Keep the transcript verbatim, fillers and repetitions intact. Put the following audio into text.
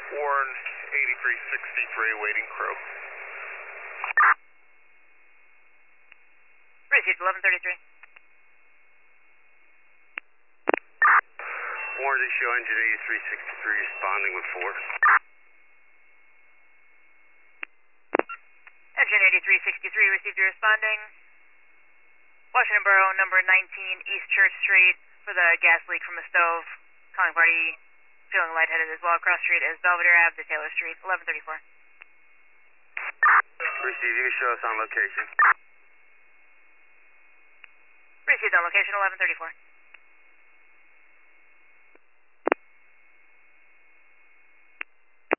Warren eighty-three sixty-three, waiting crew. Received eleven thirty-three. Warren to show engine eighty-three sixty-three responding with four. Engine eighty-three sixty-three received your responding. Washington Borough, number nineteen, East Church Street, for the gas leak from the stove. Calling party, feeling lightheaded as well. Cross street is Belvedere Avenue to Taylor Street, eleven thirty-four. Receive, you can show us on location. Received on location, eleven thirty-four.